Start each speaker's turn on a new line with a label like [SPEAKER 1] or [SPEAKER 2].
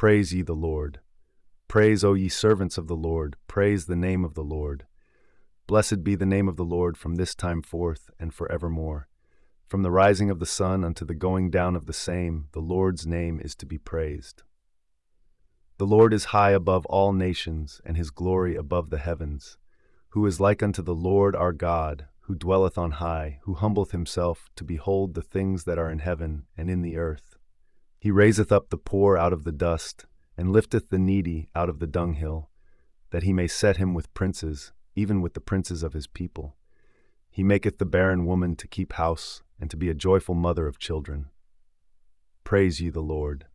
[SPEAKER 1] Praise ye the Lord. Praise, O ye servants of the Lord, praise the name of the Lord. Blessed be the name of the Lord from this time forth and forevermore. From the rising of the sun unto the going down of the same, the Lord's name is to be praised. The Lord is high above all nations, and his glory above the heavens. Who is like unto the Lord our God, who dwelleth on high, who humbleth himself to behold the things that are in heaven and in the earth. He raiseth up the poor out of the dust, and lifteth the needy out of the dunghill, that he may set him with princes, even with the princes of his people. He maketh the barren woman to keep house, and to be a joyful mother of children. Praise ye the Lord.